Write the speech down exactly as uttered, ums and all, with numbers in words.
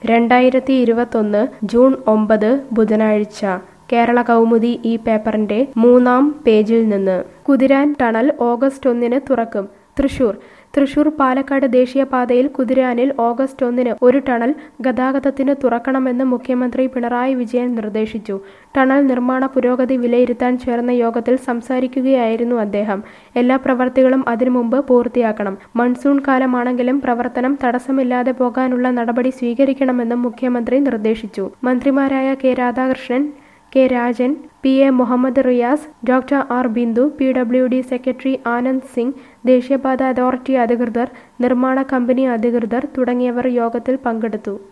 രണ്ടായിരത്തി ഇരുപത്തൊന്ന് ജൂൺ ഒമ്പത് ബുധനാഴ്ച കേരള കൗമുദി ഈ പേപ്പറിന്റെ മൂന്നാം പേജിൽ നിന്ന് കുതിരാൻ ടണൽ ഓഗസ്റ്റ് ഒന്നിന് തുറക്കും. തൃശൂർ തൃശൂർ പാലക്കാട് ദേശീയപാതയിൽ കുതിരാനിൽ ഓഗസ്റ്റ് ഒന്നിന് ഒരു ടണൽ ഗതാഗതത്തിന് തുറക്കണമെന്ന് മുഖ്യമന്ത്രി പിണറായി വിജയൻ നിർദ്ദേശിച്ചു. ടണൽ നിർമ്മാണ പുരോഗതി വിലയിരുത്താൻ ചേർന്ന യോഗത്തിൽ സംസാരിക്കുകയായിരുന്നു അദ്ദേഹം. എല്ലാ പ്രവൃത്തികളും അതിനു മുമ്പ് പൂർത്തിയാക്കണം. മൺസൂൺ കാലമാണെങ്കിലും പ്രവർത്തനം തടസ്സമില്ലാതെ പോകാനുള്ള നടപടി സ്വീകരിക്കണമെന്നും മുഖ്യമന്ത്രി നിർദ്ദേശിച്ചു. മന്ത്രിമാരായ K Radhakrishnan, K Rajan, P A Muhammad Riyas, doctor R Bindu, P W D secretary Anand Singh, ദേശീയപാത അതോറിറ്റി അധികൃതർ, നിർമ്മാണ കമ്പനി അധികൃതർ തുടങ്ങിയവർ യോഗത്തിൽ പങ്കെടുത്തു.